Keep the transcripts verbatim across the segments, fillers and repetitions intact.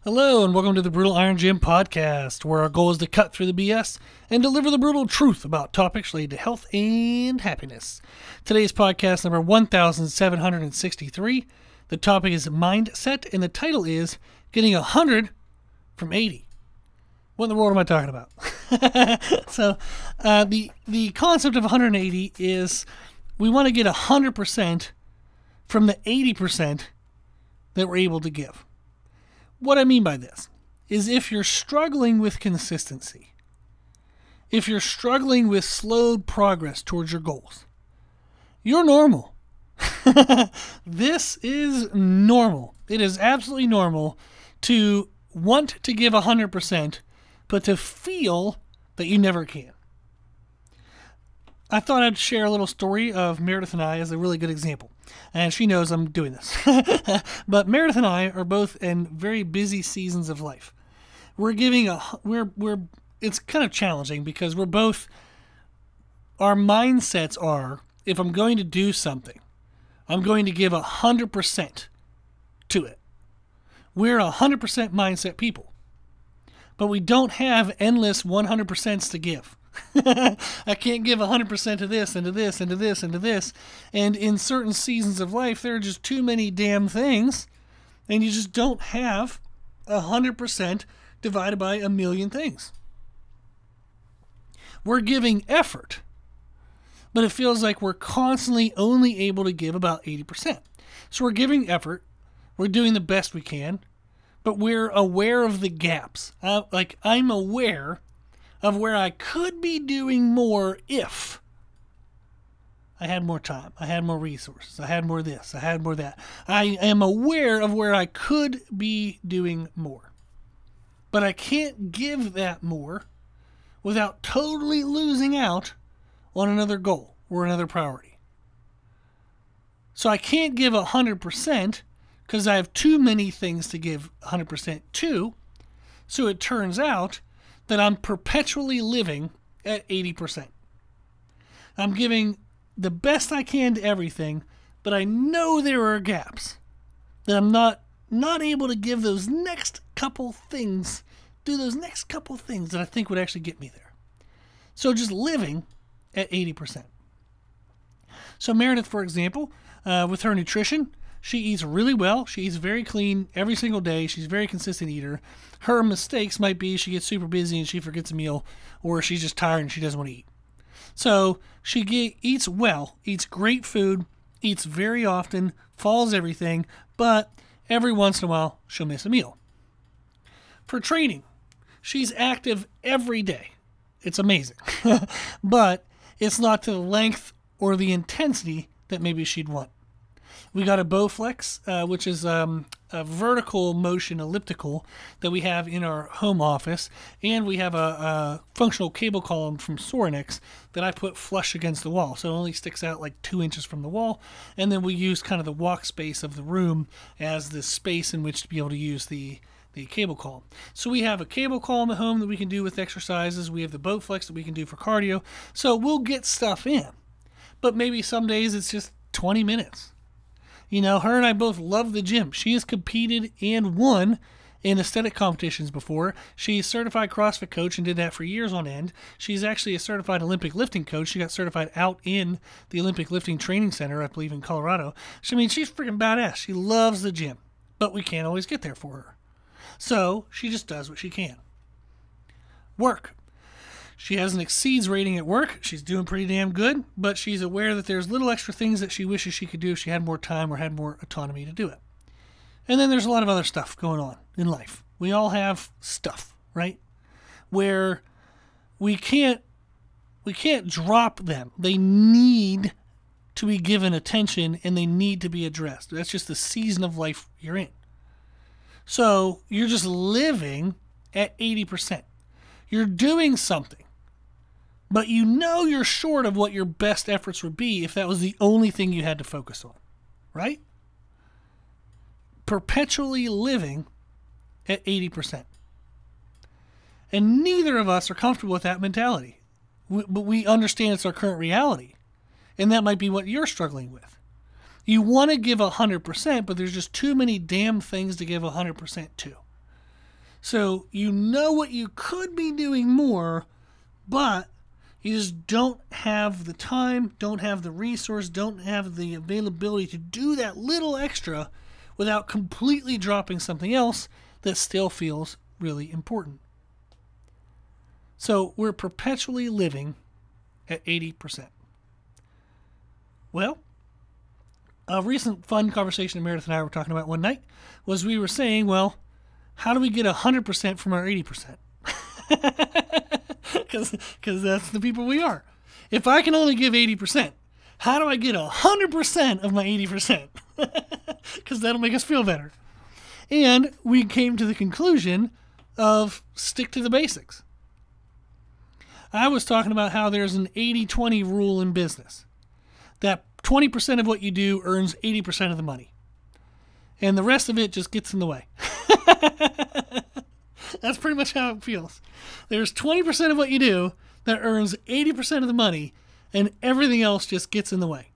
Hello, and welcome to the Brutal Iron Gym podcast, where our goal is to cut through the B S and deliver the brutal truth about topics related to health and happiness. Today's podcast number one thousand seven hundred sixty-three. The topic is mindset, and the title is Getting one hundred from eighty. What in the world am I talking about? so, uh, the, the concept of one hundred eighty is we want to get one hundred percent from the eighty percent that we're able to give. What I mean by this is if you're struggling with consistency, if you're struggling with slowed progress towards your goals, you're normal. This is normal. It is absolutely normal to want to give one hundred percent, but to feel that you never can. I thought I'd share a little story of Meredith and I as a really good example. And she knows I'm doing this. But Meredith and I are both in very busy seasons of life. We're giving a, we're, we're, it's kind of challenging because we're both, our mindsets are, if I'm going to do something, I'm going to give one hundred percent to it. We're one hundred percent mindset people. But we don't have endless one hundred percents to give. I can't give one hundred percent to this and to this and to this and to this. And in certain seasons of life, there are just too many damn things. And you just don't have one hundred percent divided by a million things. We're giving effort, but it feels like we're constantly only able to give about eighty percent. So we're giving effort. We're doing the best we can, but we're aware of the gaps. Uh, like I'm aware of where I could be doing more if I had more time, I had more resources, I had more this, I had more that. I am aware of where I could be doing more. But I can't give that more without totally losing out on another goal or another priority. So I can't give one hundred percent because I have too many things to give one hundred percent to. So it turns out that I'm perpetually living at eighty percent. I'm giving the best I can to everything, but I know there are gaps that I'm not not able to give those next couple things, do those next couple things that I think would actually get me there. So just living at eighty percent. So Meredith, for example, uh, with her nutrition, she eats really well. She eats very clean every single day. She's a very consistent eater. Her mistakes might be she gets super busy and she forgets a meal, or she's just tired and she doesn't want to eat. So she get, eats well, eats great food, eats very often, follows everything, but every once in a while she'll miss a meal. For training, she's active every day. It's amazing. But it's not to the length or the intensity that maybe she'd want. We got a Bowflex, uh, which is um, a vertical motion elliptical that we have in our home office. And we have a, a functional cable column from Sorinex that I put flush against the wall. So it only sticks out like two inches from the wall. And then we use kind of the walk space of the room as the space in which to be able to use the, the cable column. So we have a cable column at home that we can do with exercises. We have the Bowflex that we can do for cardio. So we'll get stuff in. But maybe some days it's just twenty minutes. You know, her and I both love the gym. She has competed and won in aesthetic competitions before. She's a certified CrossFit coach and did that for years on end. She's actually a certified Olympic lifting coach. She got certified out in the Olympic Lifting Training Center, I believe, in Colorado. So, I mean, she's freaking badass. She loves the gym, but we can't always get there for her. So she just does what she can. Work. She has an exceeds rating at work. She's doing pretty damn good, but she's aware that there's little extra things that she wishes she could do if she had more time or had more autonomy to do it. And then there's a lot of other stuff going on in life. We all have stuff, right? Where we can't we can't drop them. They need to be given attention and they need to be addressed. That's just the season of life you're in. So you're just living at eighty percent. You're doing something, but you know you're short of what your best efforts would be if that was the only thing you had to focus on, right? Perpetually living at eighty percent. And neither of us are comfortable with that mentality. We, but we understand it's our current reality. And that might be what you're struggling with. You want to give one hundred percent, but there's just too many damn things to give one hundred percent to. So you know what you could be doing more, but you just don't have the time, don't have the resource, don't have the availability to do that little extra without completely dropping something else that still feels really important. So we're perpetually living at eighty percent. Well, a recent fun conversation Meredith and I were talking about one night was we were saying, well, how do we get one hundred percent from our eighty percent? Because that's the people we are. If I can only give eighty percent, how do I get one hundred percent of my eighty percent? Because that'll make us feel better. And we came to the conclusion of stick to the basics. I was talking about how there's an eighty twenty rule in business. That twenty percent of what you do earns eighty percent of the money. And the rest of it just gets in the way. That's pretty much how it feels. There's twenty percent of what you do that earns eighty percent of the money, and everything else just gets in the way.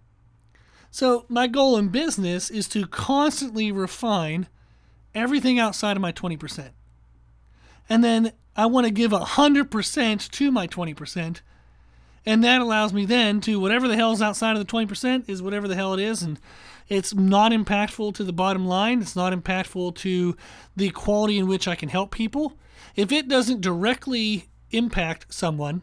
So my goal in business is to constantly refine everything outside of my twenty percent. And then I want to give one hundred percent to my twenty percent. And that allows me then to whatever the hell's outside of the twenty percent is whatever the hell it is. And it's not impactful to the bottom line. It's not impactful to the quality in which I can help people. If it doesn't directly impact someone,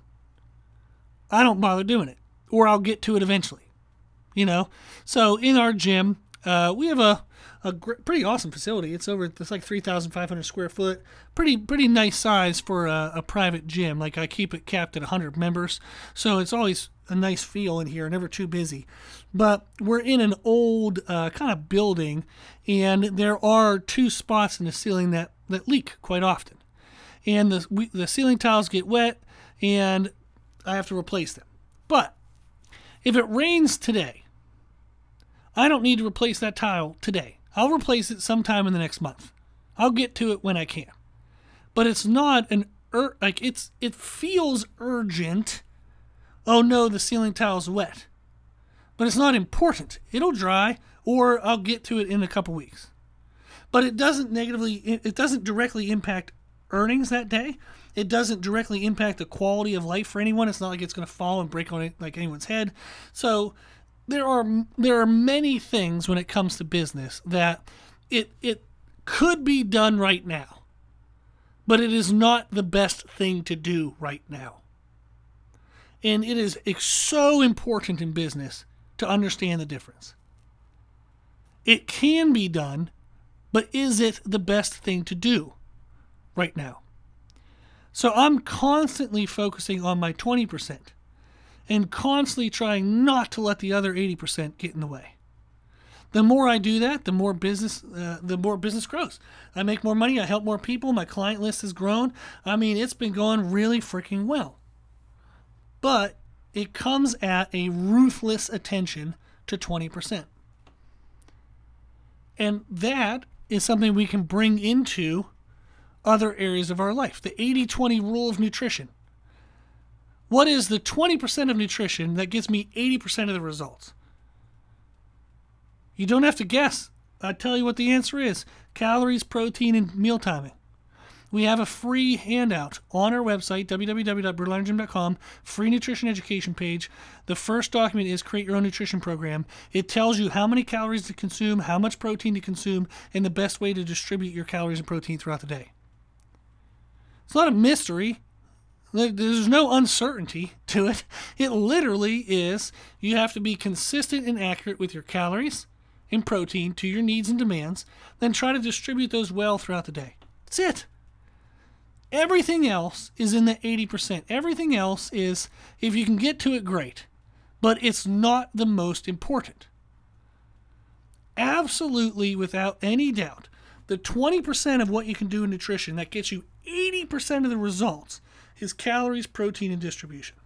I don't bother doing it. Or I'll get to it eventually. You know? So in our gym, uh, we have a, a gr- pretty awesome facility. It's over, it's like three thousand five hundred square foot. Pretty pretty nice size for a, a private gym. Like I keep it capped at one hundred members. So it's always a nice feel in here, never too busy. But we're in an old uh, kind of building, and there are two spots in the ceiling that, that leak quite often. And the we, the ceiling tiles get wet, and I have to replace them. But if it rains today, I don't need to replace that tile today. I'll replace it sometime in the next month. I'll get to it when I can. But it's not an ur- like it's it feels urgent. Oh no, the ceiling tile's wet. But it's not important. It'll dry, or I'll get to it in a couple weeks. But it doesn't negatively it doesn't directly impact earnings that day. It doesn't directly impact the quality of life for anyone. It's not like it's going to fall and break on it like anyone's head. So there are there are many things when it comes to business that it it could be done right now, but it is not the best thing to do right now. And it is so important in business to understand the difference. It can be done, but is it the best thing to do right now? So I'm constantly focusing on my twenty percent and constantly trying not to let the other eighty percent get in the way. The more I do that, the more business uh, the more business grows. I make more money, I help more people, my client list has grown. I mean, it's been going really freaking well. But it comes at a ruthless attention to twenty percent. And that is something we can bring into other areas of our life. The eighty twenty rule of nutrition. What is the twenty percent of nutrition that gives me eighty percent of the results? You don't have to guess. I tell you what the answer is. Calories, protein, and meal timing. We have a free handout on our website, w w w dot brutal iron gym dot com, free nutrition education page. The first document is Create Your Own Nutrition Program. It tells you how many calories to consume, how much protein to consume, and the best way to distribute your calories and protein throughout the day. It's not a mystery. There's no uncertainty to it. It literally is you have to be consistent and accurate with your calories and protein to your needs and demands, then try to distribute those well throughout the day. That's it. Everything else is in the eighty percent. Everything else is, if you can get to it, great. But it's not the most important. Absolutely, without any doubt, the twenty percent of what you can do in nutrition that gets you eighty percent of the results is calories, protein, and distribution.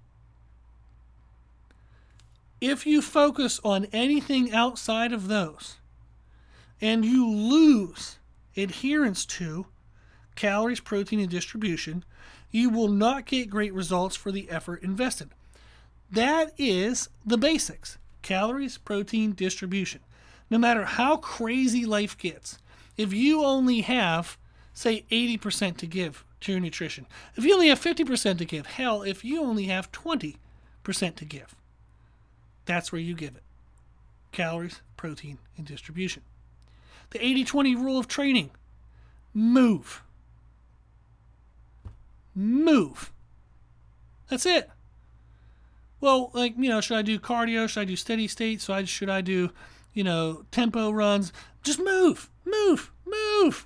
If you focus on anything outside of those and you lose adherence to calories, protein, and distribution, you will not get great results for the effort invested. That is the basics. Calories, protein, distribution. No matter how crazy life gets, if you only have say eighty percent to give to your nutrition. If you only have fifty percent to give, hell, if you only have twenty percent to give, that's where you give it. Calories, protein, and distribution. The eighty twenty rule of training. Move. Move. That's it. Well, like, you know, should I do cardio? Should I do steady state? So I, should I do, you know, tempo runs? Just move, move, move.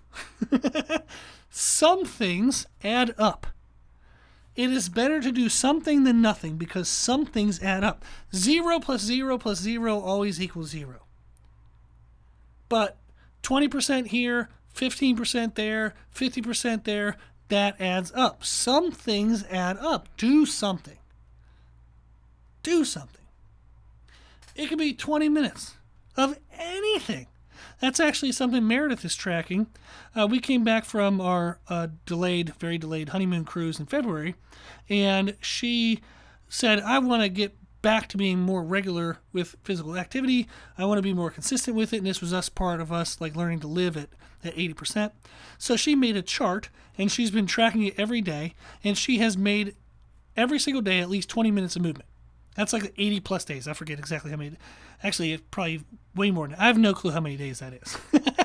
Some things add up. It is better to do something than nothing because some things add up. Zero plus zero plus zero always equals zero. But twenty percent here, fifteen percent there, fifty percent there, that adds up. Some things add up. Do something. Do something. It could be twenty minutes of anything. That's actually something Meredith is tracking. Uh, we came back from our uh, delayed, very delayed honeymoon cruise in February, and she said, I want to get back to being more regular with physical activity. I want to be more consistent with it, and this was us part of us like learning to live at, at eighty percent. So she made a chart, and she's been tracking it every day, and she has made every single day at least twenty minutes of movement. That's like eighty plus days. I forget exactly how many. Actually, it's probably way more than I have no clue how many days that is.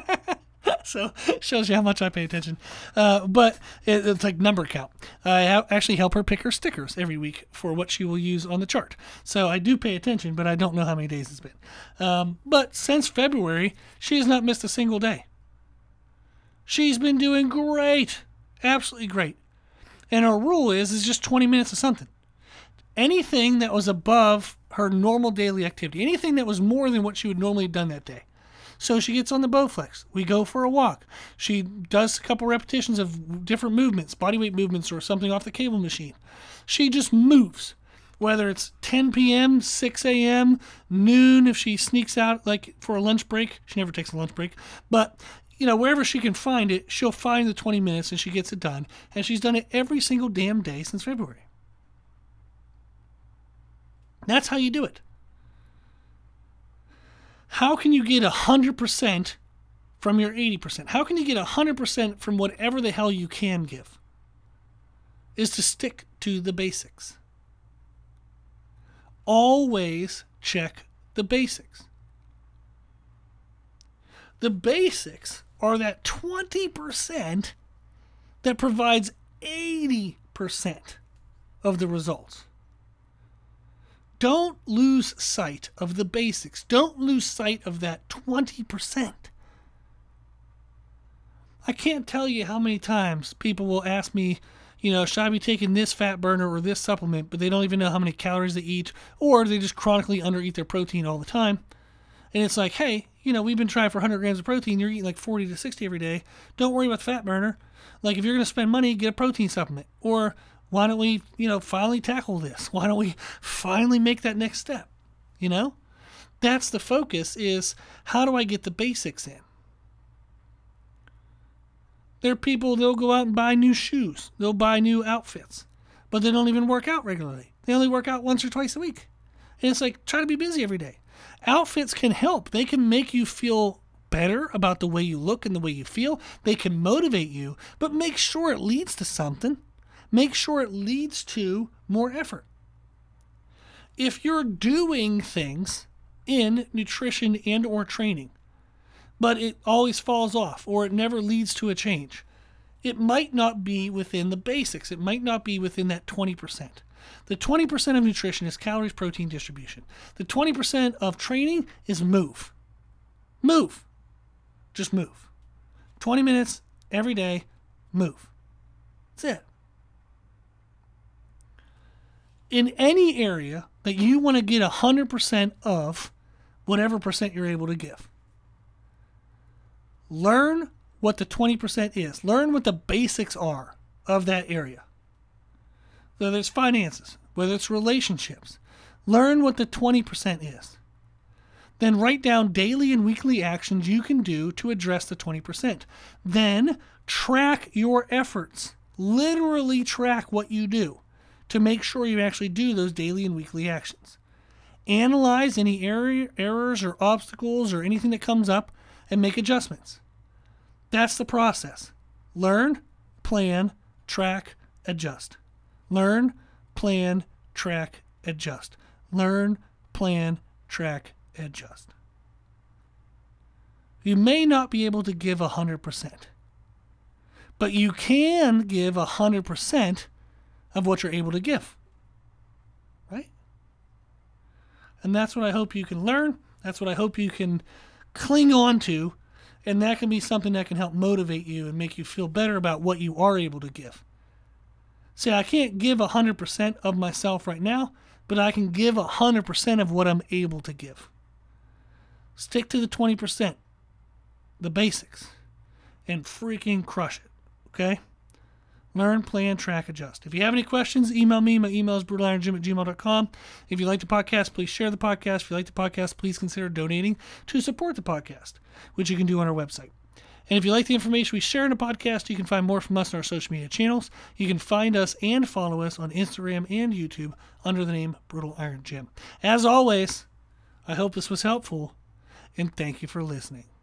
So it shows you how much I pay attention. Uh, but it, it's like number count. I ha- actually help her pick her stickers every week for what she will use on the chart. So I do pay attention, but I don't know how many days it's been. Um, but since February, she has not missed a single day. She's been doing great. Absolutely great. And our rule is, is just twenty minutes of something. Anything that was above her normal daily activity, anything that was more than what she would normally have done that day. So she gets on the Bowflex. We go for a walk. She does a couple repetitions of different movements, bodyweight movements or something off the cable machine. She just moves. Whether it's ten p.m., six a.m., noon, if she sneaks out like for a lunch break. She never takes a lunch break. But, you know, wherever she can find it, she'll find the twenty minutes and she gets it done. And she's done it every single damn day since February. That's how you do it. How can you get one hundred percent from your eighty percent? How can you get one hundred percent from whatever the hell you can give? Is to stick to the basics. Always check the basics. The basics are that twenty percent that provides eighty percent of the results. Don't lose sight of the basics. Don't lose sight of that twenty percent. I can't tell you how many times people will ask me, you know, should I be taking this fat burner or this supplement, but they don't even know how many calories they eat, or they just chronically undereat their protein all the time. And it's like, hey, you know, we've been trying for one hundred grams of protein. You're eating like forty to sixty every day. Don't worry about the fat burner. Like, if you're going to spend money, get a protein supplement. Or why don't we, you know, finally tackle this? Why don't we finally make that next step? You know, that's the focus, is how do I get the basics in? There are people, they'll go out and buy new shoes. They'll buy new outfits, but they don't even work out regularly. They only work out once or twice a week. And it's like, try to be busy every day. Outfits can help. They can make you feel better about the way you look and the way you feel. They can motivate you, but make sure it leads to something. Make sure it leads to more effort. If you're doing things in nutrition and or training, but it always falls off or it never leads to a change, it might not be within the basics. It might not be within that twenty percent. The twenty percent of nutrition is calories, protein, distribution. The twenty percent of training is move. Move. Just move. twenty minutes every day, move. That's it. In any area that you want to get one hundred percent of whatever percent you're able to give, learn what the twenty percent is. Learn what the basics are of that area. Whether it's finances, whether it's relationships, learn what the twenty percent is. Then write down daily and weekly actions you can do to address the twenty percent. Then track your efforts. Literally track what you do to make sure you actually do those daily and weekly actions. Analyze any error, errors or obstacles or anything that comes up and make adjustments. That's the process. Learn, plan, track, adjust. Learn, plan, track, adjust. Learn, plan, track, adjust. You may not be able to give one hundred percent, but you can give one hundred percent of what you're able to give. Right? And that's what I hope you can learn. That's what I hope you can cling on to. And that can be something that can help motivate you and make you feel better about what you are able to give. See, I can't give one hundred percent of myself right now, but I can give one hundred percent of what I'm able to give. Stick to the twenty percent, the basics, and freaking crush it, okay? Learn, plan, track, adjust. If you have any questions, email me. My email is brutal iron gym at gmail dot com. If you like the podcast, please share the podcast. If you like the podcast, please consider donating to support the podcast, which you can do on our website. And if you like the information we share in the podcast, you can find more from us on our social media channels. You can find us and follow us on Instagram and YouTube under the name Brutal Iron Gym. As always, I hope this was helpful, and thank you for listening.